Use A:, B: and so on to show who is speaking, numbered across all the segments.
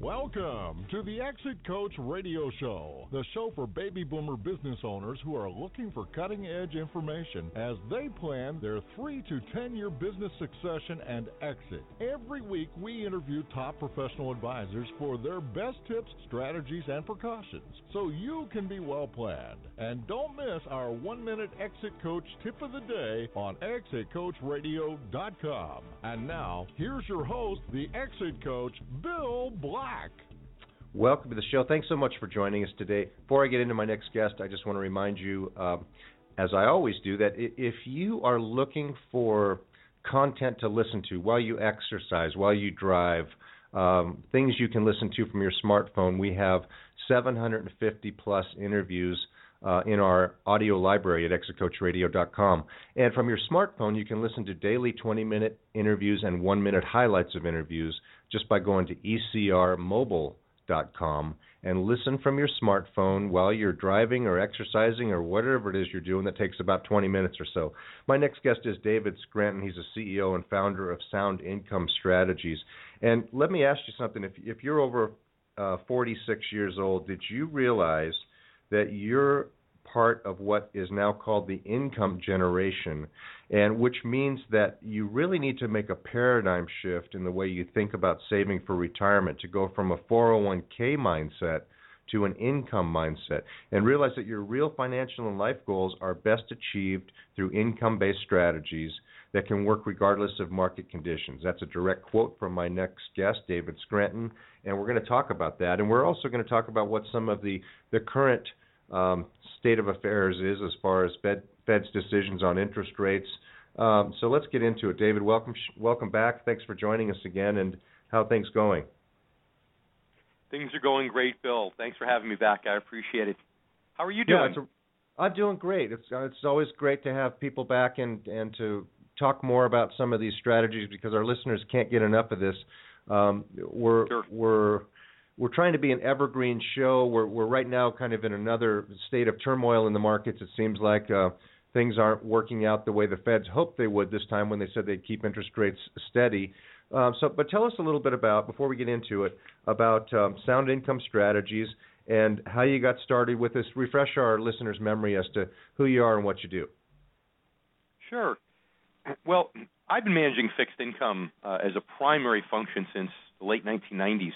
A: Welcome to the Exit Coach Radio Show, the show for baby boomer business owners who are looking for cutting-edge information as they plan their 3 to 10-year business succession and exit. Every week, we interview top professional advisors for their best tips, strategies, and precautions so you can be well planned. And don't miss our 1-minute Exit Coach tip of the day on ExitCoachRadio.com. And now, here's your host, the Exit Coach, Bill Black.
B: Welcome to the show. Thanks so much for joining us today. Before I get into my next guest, I just want to remind you, as I always do, that if you are looking for content to listen to while you exercise, while you drive, things you can listen to from your smartphone, we have 750-plus interviews in our audio library at ExitCoachRadio.com. And from your smartphone, you can listen to daily 20-minute interviews and 1-minute highlights of interviews just by going to ECRmobile.com and listen from your smartphone while you're driving or exercising or whatever it is you're doing. That takes about 20 minutes or so. My next guest is David Scranton. He's a CEO and founder of Sound Income Strategies. And let me ask you something. If you're over 46 years old, did you realize that you're part of what is now called the income generation, and which means that you really need to make a paradigm shift in the way you think about saving for retirement, to go from a 401k mindset to an income mindset, and realize that your real financial and life goals are best achieved through income-based strategies that can work regardless of market conditions. That's a direct quote from my next guest, David Scranton, and we're going to talk about that. And we're also going to talk about what some of the current state of affairs is as far as Fed's decisions on interest rates. So let's get into it. David, welcome back. Thanks for joining us again. And how are things going?
C: Things are going great, Bill. Thanks for having me back. I appreciate it. How are you doing?
B: Yeah, I'm doing great. It's always great to have people back and to talk more about some of these strategies, because our listeners can't get enough of this. We're trying to be an evergreen show. We're right now kind of in another state of turmoil in the markets. It seems like things aren't working out the way the Feds hoped they would this time when they said they'd keep interest rates steady. But tell us a little bit about, before we get into it, about Sound Income Strategies and how you got started with this. Refresh our listeners' memory as to who you are and what you do.
C: Sure. Well, I've been managing fixed income as a primary function since the late 1990s.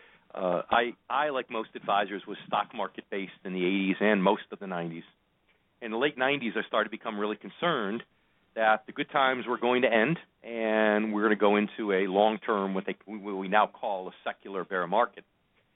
C: I, like most advisors, was stock market based in the 80s and most of the 90s. In the late 90s, I started to become really concerned that the good times were going to end and we're going to go into a long-term, what we now call a secular bear market.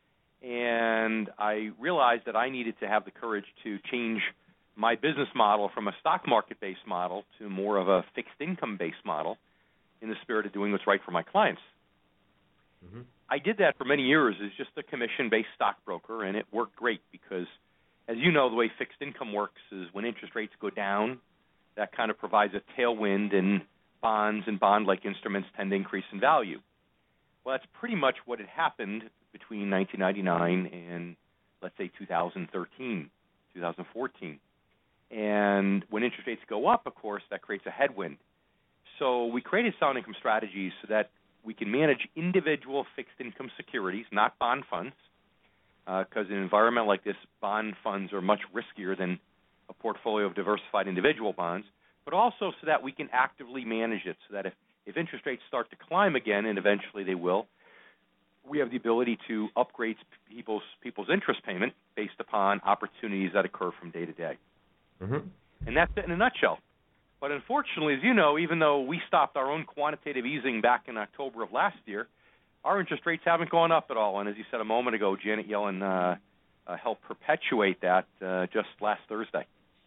C: And I realized that I needed to have the courage to change my business model from a stock market-based model to more of a fixed income-based model in the spirit of doing what's right for my clients. Mm-hmm. I did that for many years as just a commission-based stockbroker, and it worked great because, as you know, the way fixed income works is when interest rates go down, that kind of provides a tailwind, and bonds and bond-like instruments tend to increase in value. Well, that's pretty much what had happened between 1999 and, let's say, 2013, 2014. And when interest rates go up, of course, that creates a headwind. So we created Sound Income Strategies so that we can manage individual fixed income securities, not bond funds, because in an environment like this, bond funds are much riskier than a portfolio of diversified individual bonds, but also so that we can actively manage it so that if interest rates start to climb again, and eventually they will, we have the ability to upgrade people's interest payment based upon opportunities that occur from day to day. Mm-hmm. And that's it in a nutshell. But unfortunately, as you know, even though we stopped our own quantitative easing back in October of last year, our interest rates haven't gone up at all. And as you said a moment ago, Janet Yellen helped perpetuate that just last Thursday.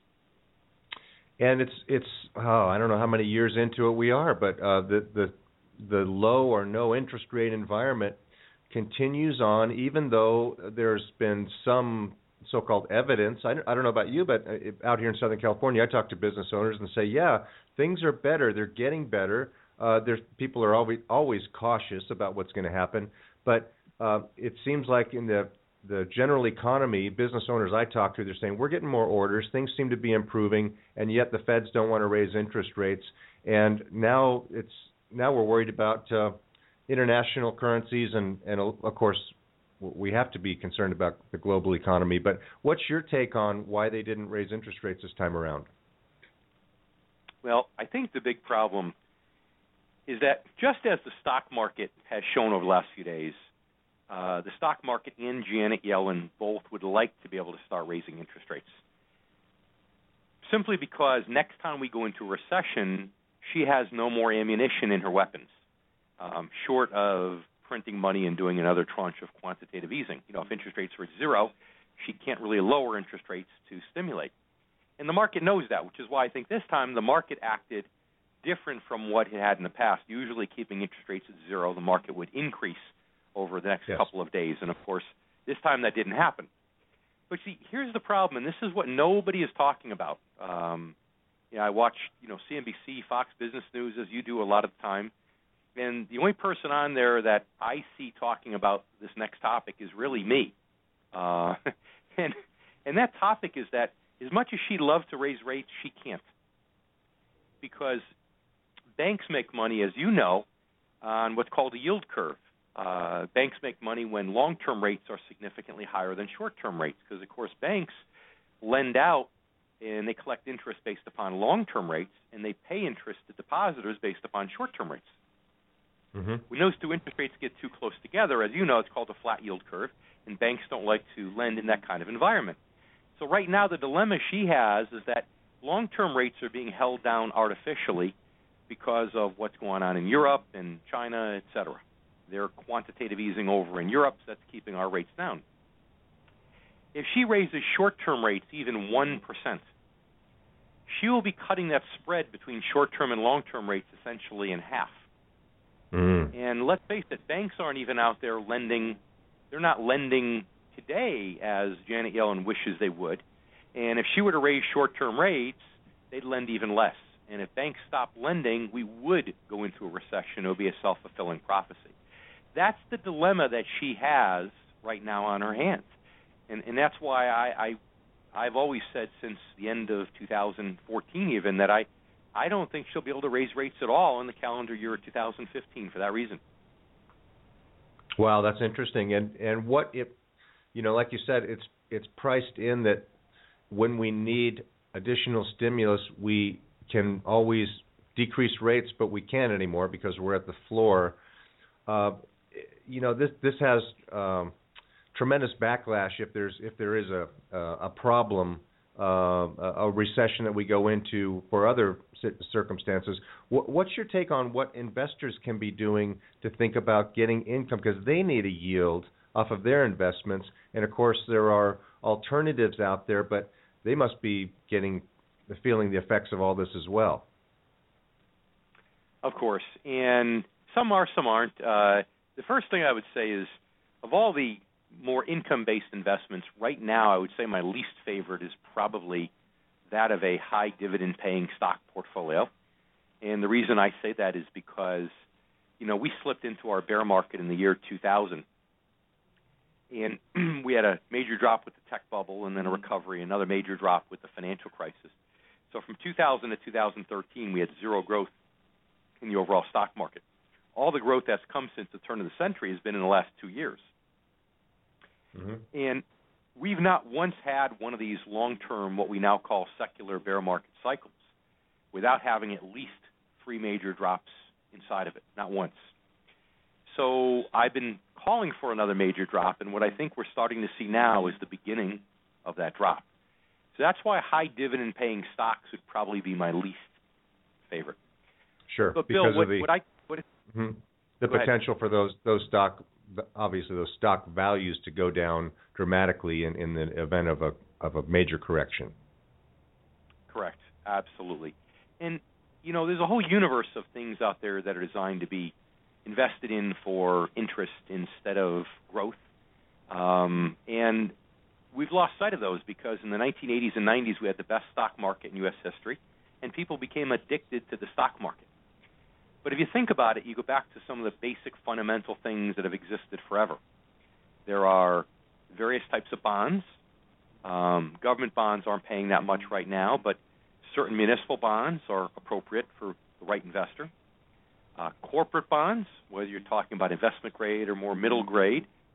B: And it's I don't know how many years into it we are, but the low or no interest rate environment continues on, even though there's been some so-called evidence. I don't know about you, but out here in Southern California, I talk to business owners and say, yeah, things are better. They're getting better. People are always cautious about what's going to happen. But it seems like in the general economy, business owners I talk to, they're saying, we're getting more orders. Things seem to be improving, and yet the Feds don't want to raise interest rates. And now we're worried about international currencies and of course, we have to be concerned about the global economy. But what's your take on why they didn't raise interest rates this time around?
C: Well, I think the big problem is that just as the stock market has shown over the last few days, the stock market and Janet Yellen both would like to be able to start raising interest rates. Simply because next time we go into a recession, she has no more ammunition in her weapons, short of printing money and doing another tranche of quantitative easing. If interest rates were at zero, she can't really lower interest rates to stimulate. And the market knows that, which is why I think this time the market acted different from what it had in the past. Usually keeping interest rates at zero, the market would increase over the next couple of days. And, of course, this time that didn't happen. But, see, here's the problem, and this is what nobody is talking about. I watch, CNBC, Fox Business News, as you do a lot of the time. And the only person on there that I see talking about this next topic is really me. And that topic is that as much as she'd love to raise rates, she can't. Because banks make money, as you know, on what's called a yield curve. Banks make money when long-term rates are significantly higher than short-term rates because, of course, banks lend out and they collect interest based upon long-term rates, and they pay interest to depositors based upon short-term rates. Mm-hmm. When those two interest rates get too close together, as you know, it's called a flat yield curve, and banks don't like to lend in that kind of environment. So right now the dilemma she has is that long-term rates are being held down artificially because of what's going on in Europe and China, et cetera. They're quantitative easing over in Europe, so that's keeping our rates down. If she raises short-term rates even 1%, she will be cutting that spread between short-term and long-term rates essentially in half. Mm. And let's face it, banks aren't even out there lending. They're not lending today as Janet Yellen wishes they would. And if she were to raise short-term rates, they'd lend even less. And if banks stopped lending, we would go into a recession. It would be a self-fulfilling prophecy. That's the dilemma that she has right now on her hands. And that's why I've always said since the end of 2014 even that I don't think she'll be able to raise rates at all in the calendar year of 2015 for that reason.
B: Wow, that's interesting. And what if, like you said, it's priced in that when we need additional stimulus, we can always decrease rates, but we can't anymore because we're at the floor. This has tremendous backlash if there is a problem, a recession that we go into or other circumstances. What's your take on what investors can be doing to think about getting income because they need a yield off of their investments? And of course, there are alternatives out there, but they must be feeling the effects of all this as well.
C: Of course, and some are, some aren't. The first thing I would say is, of all the more income-based investments, right now I would say my least favorite is probably that of a high dividend-paying stock portfolio. And the reason I say that is because, we slipped into our bear market in the year 2000. And we had a major drop with the tech bubble and then a recovery, another major drop with the financial crisis. So from 2000 to 2013, we had zero growth in the overall stock market. All the growth that's come since the turn of the century has been in the last 2 years. Mm-hmm. And we've not once had one of these long-term, what we now call secular bear market cycles, without having at least 3 major drops inside of it, not once. So I've been calling for another major drop, and what I think we're starting to see now is the beginning of that drop. So that's why high dividend-paying stocks would probably be my least favorite.
B: Sure,
C: but Bill,
B: the potential for those stock, obviously those stock values to go down dramatically in the event of a major correction.
C: Correct, absolutely. And there's a whole universe of things out there that are designed to be invested in for interest instead of growth. And we've lost sight of those because in the 1980s and 90s we had the best stock market in U.S. history, and people became addicted to the stock market. But if you think about it, you go back to some of the basic fundamental things that have existed forever. There are various types of bonds. Government bonds aren't paying that much right now, but certain municipal bonds are appropriate for the right investor. Corporate bonds, whether you're talking about investment grade or more middle grade,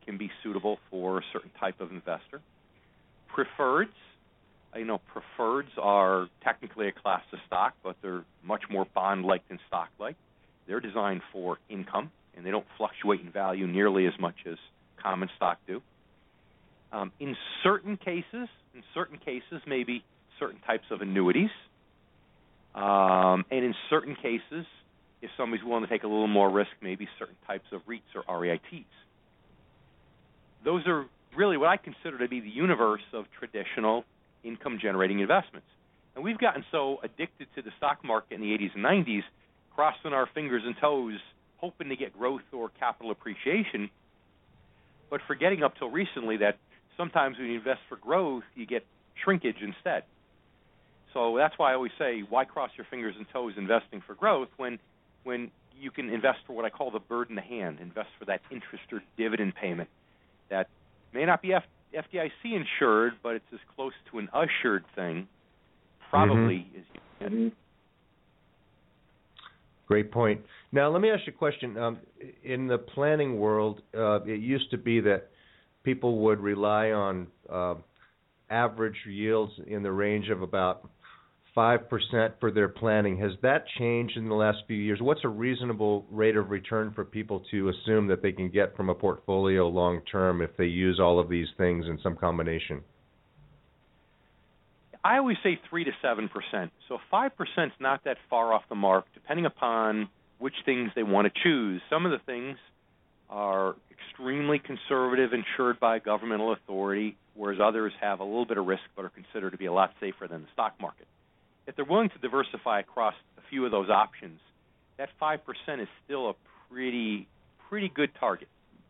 C: can be suitable for a certain type of investor. Preferreds, preferreds are technically a class of stock, but they're much more bond-like than stock-like. They're designed for income, and they don't fluctuate in value nearly as much as common stock do. In certain cases, maybe certain types of annuities. And in certain cases, if somebody's willing to take a little more risk, maybe certain types of REITs or REITs. Those are really what I consider to be the universe of traditional income-generating investments. And we've gotten so addicted to the stock market in the 80s and 90s, crossing our fingers and toes, hoping to get growth or capital appreciation, but forgetting up till recently that sometimes when you invest for growth, you get shrinkage instead. So that's why I always say, why cross your fingers and toes investing for growth when you can invest for what I call the bird in the hand, invest for that interest or dividend payment that may not be FDIC insured, but it's as close to an assured thing probably as you can.
B: Great point. Now, let me ask you a question. In the planning world, it used to be that people would rely on average yields in the range of about 5% for their planning. Has that changed in the last few years? What's a reasonable rate of return for people to assume that they can get from a portfolio long term if they use all of these things in some combination?
C: I always say 3 to 7%. So 5% is not that far off the mark, depending upon which things they want to choose. Some of the things are extremely conservative, insured by a governmental authority, whereas others have a little bit of risk but are considered to be a lot safer than the stock market. If they're willing to diversify across a few of those options, that 5% is still a pretty good target.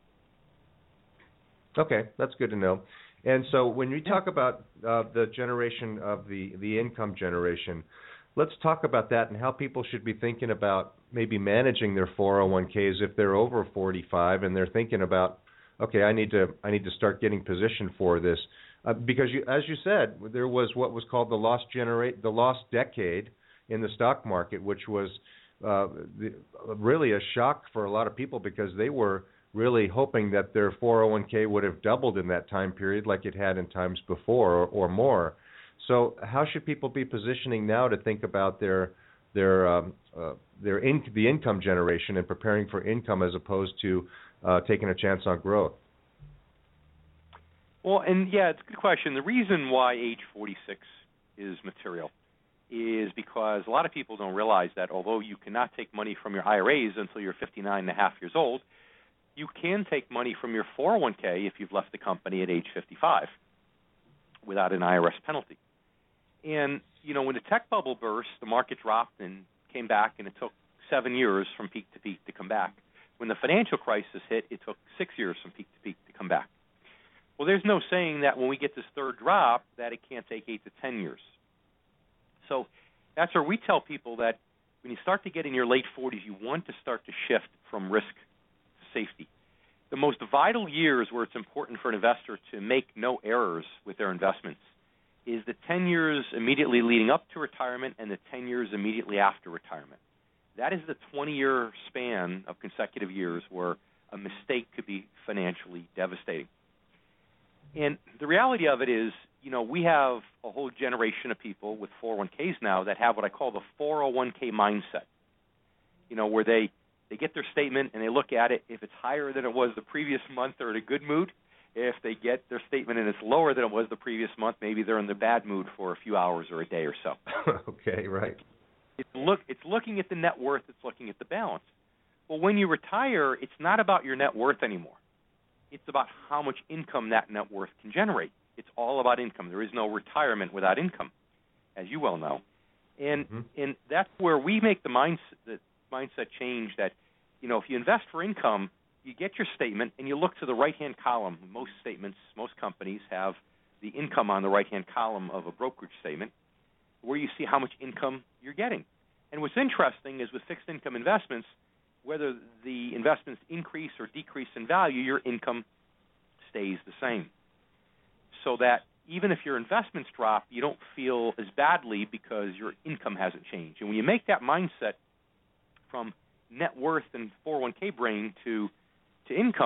B: Okay, that's good to know. And so when we talk about the generation of the income generation, let's talk about that and how people should be thinking about maybe managing their 401ks if they're over 45 and they're thinking about, okay, I need to start getting positioned for this. Because as you said, there was what was called the lost decade in the stock market, which was really a shock for a lot of people because they were really hoping that their 401k would have doubled in that time period like it had in times before or more. So how should people be positioning now to think about the income generation and preparing for income as opposed to taking a chance on growth?
C: Well, and yeah, it's a good question. The reason why age 46 is material is because a lot of people don't realize that although you cannot take money from your IRAs until you're 59 and a half years old, you can take money from your 401k if you've left the company at age 55 without an IRS penalty. And, when the tech bubble burst, the market dropped and came back, and it took 7 years from peak to peak to come back. When the financial crisis hit, it took 6 years from peak to peak to come back. Well, there's no saying that when we get this third drop that it can't take 8 to 10 years. So that's where we tell people that when you start to get in your late 40s, you want to start to shift from risk to safety. The most vital years where it's important for an investor to make no errors with their investments is the 10 years immediately leading up to retirement and the 10 years immediately after retirement. That is the 20-year span of consecutive years where a mistake could be financially devastating. And the reality of it is, we have a whole generation of people with 401ks now that have what I call the 401k mindset, where they get their statement and they look at it. If it's higher than it was the previous month, they're in a good mood. If they get their statement and it's lower than it was the previous month, maybe they're in the bad mood for a few hours or a day or so.
B: Okay, right.
C: It's looking at the net worth. It's looking at the balance. Well, when you retire, it's not about your net worth anymore. It's about how much income that net worth can generate. It's all about income. There is no retirement without income, as you well know. And that's where we make the mindset change that, if you invest for income, you get your statement and you look to the right-hand column. Most statements, most companies have the income on the right-hand column of a brokerage statement where you see how much income you're getting. And what's interesting is with fixed income investments, whether the investments increase or decrease in value, your income stays the same. So that even if your investments drop, you don't feel as badly because your income hasn't changed. And when you make that mindset from net worth and 401k brain to income,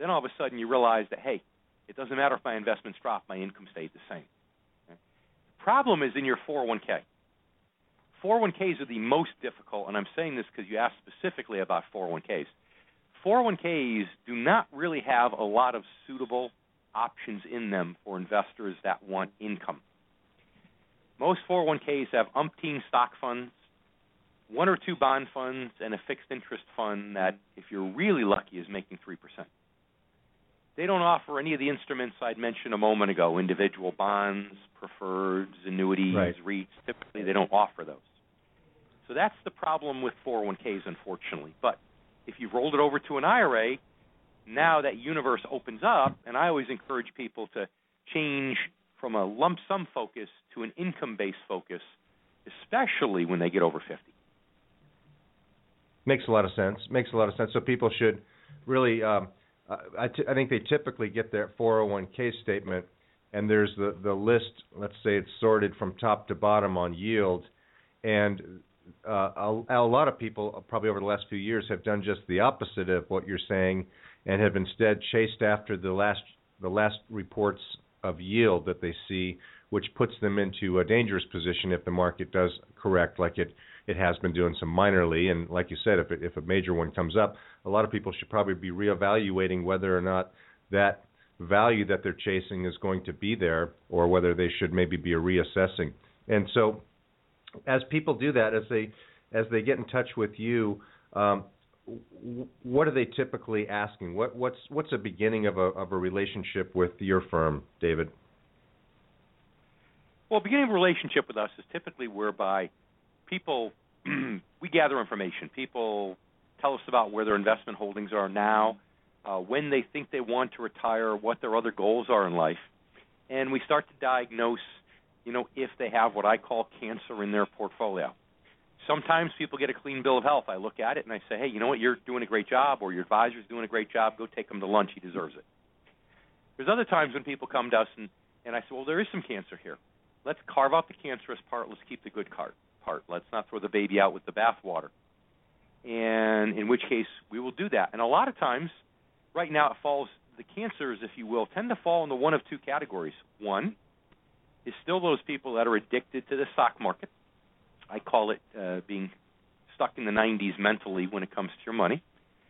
C: then all of a sudden you realize that, hey, it doesn't matter if my investments drop, my income stayed the same. Okay? The problem is in your 401k. 401ks are the most difficult, and I'm saying this because you asked specifically about 401ks. 401ks do not really have a lot of suitable options in them for investors that want income. Most 401ks have umpteen stock funds, 1 or 2 bond funds, and a fixed interest fund that, if you're really lucky, is making 3%. They don't offer any of the instruments I'd mentioned a moment ago, individual bonds, preferreds, annuities, REITs. Typically, they don't offer those. So that's the problem with 401ks, unfortunately. But if you've rolled it over to an IRA, now that universe opens up, and I always encourage people to change from a lump sum focus to an income-based focus, especially when they get over 50.
B: Makes a lot of sense. So people should really, I think they typically get their 401k statement, and there's the list, let's say it's sorted from top to bottom on yield, and a lot of people probably over the last few years have done just the opposite of what you're saying and have instead chased after the last reports of yield that they see, which puts them into a dangerous position if the market does correct like it has been doing some minorly. And like you said, if a major one comes up, a lot of people should probably be reevaluating whether or not that value that they're chasing is going to be there or whether they should maybe be reassessing. And so as people do that, as they get in touch with you, what are they typically asking? What's a beginning of a relationship with your firm, David?
C: Well, beginning of a relationship with us is typically whereby people, we gather information. People tell us about where their investment holdings are now, when they think they want to retire, what their other goals are in life, and we start to diagnose, if they have what I call cancer in their portfolio. Sometimes people get a clean bill of health. I look at it and I say, hey, you know what, you're doing a great job, or your advisor's doing a great job. Go take him to lunch. He deserves it. There's other times when people come to us and I say, well, there is some cancer here. Let's carve out the cancerous part. Let's keep the good part. Let's not throw the baby out with the bathwater. And in which case we will do that. And a lot of times, right now it falls, the cancers, if you will, tend to fall into one of 2 categories. One is still those people that are addicted to the stock market. I call it being stuck in the 90s mentally when it comes to your money.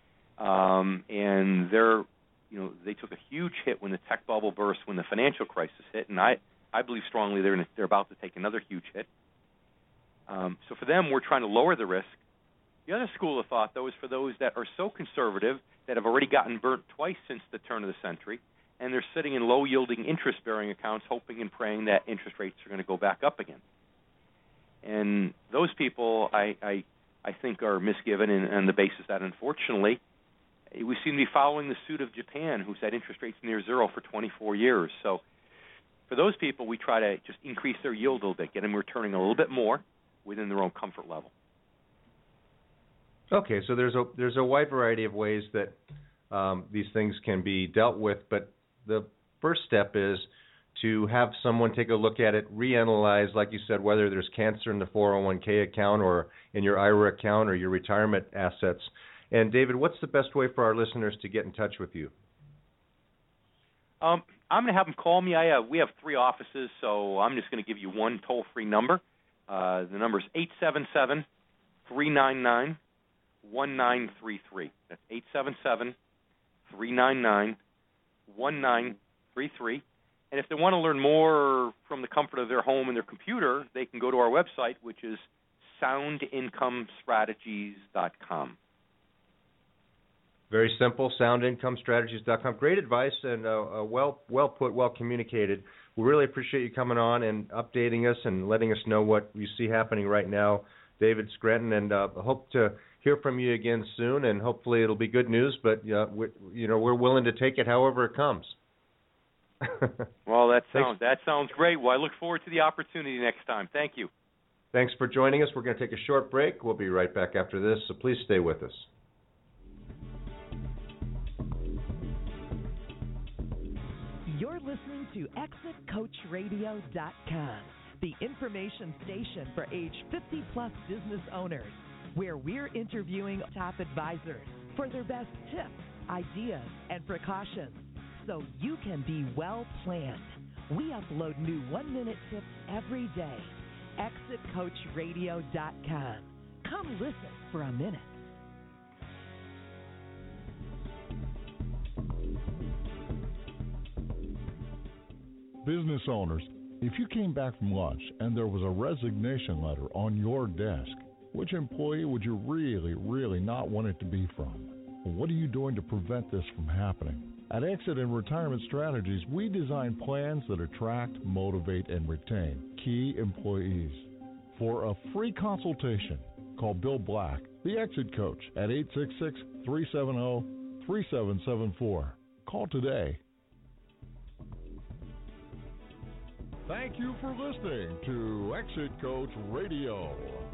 C: And they took a huge hit when the tech bubble burst, when the financial crisis hit, and I believe strongly they're about to take another huge hit. So for them, we're trying to lower the risk. The other school of thought, though, is for those that are so conservative that have already gotten burnt twice since the turn of the century, and they're sitting in low-yielding interest-bearing accounts hoping and praying that interest rates are going to go back up again. And those people, I think, are misgiven on the basis that, unfortunately, we seem to be following the suit of Japan, who's had interest rates near zero for 24 years. So for those people, we try to just increase their yield a little bit, get them returning a little bit more within their own comfort level.
B: Okay, so there's a wide variety of ways that these things can be dealt with, but the first step is to have someone take a look at it, reanalyze, like you said, whether there's cancer in the 401k account or in your IRA account or your retirement assets. And David, what's the best way for our listeners to get in touch with you?
C: I'm going to have them call me. We have 3 offices, so I'm just going to give you one toll-free number. The number is 877-399-1933. That's 877-399-1933. And if they want to learn more from the comfort of their home and their computer, they can go to our website, which is soundincomestrategies.com.
B: Very simple, soundincomestrategies.com. Great advice and well put, well communicated. We really appreciate you coming on and updating us and letting us know what you see happening right now, David Scranton, and hope to hear from you again soon, and hopefully it'll be good news, but we're willing to take it however it comes.
C: Well, that sounds great. Well, I look forward to the opportunity next time. Thank you.
B: Thanks for joining us. We're going to take a short break. We'll be right back after this, so please stay with us.
D: You're listening to ExitCoachRadio.com, the information station for age 50-plus business owners, where we're interviewing top advisors for their best tips, ideas, and precautions so you can be well planned. We upload new 1-minute tips every day. ExitCoachRadio.com. Come listen for a minute.
A: Business owners, if you came back from lunch and there was a resignation letter on your desk, which employee would you really not want it to be from? What are you doing to prevent this from happening? At Exit and Retirement Strategies, we design plans that attract, motivate, and retain key employees. For a free consultation, call Bill Black, the Exit Coach, at 866-370-3774. Call today. Thank you for listening to Exit Coach Radio.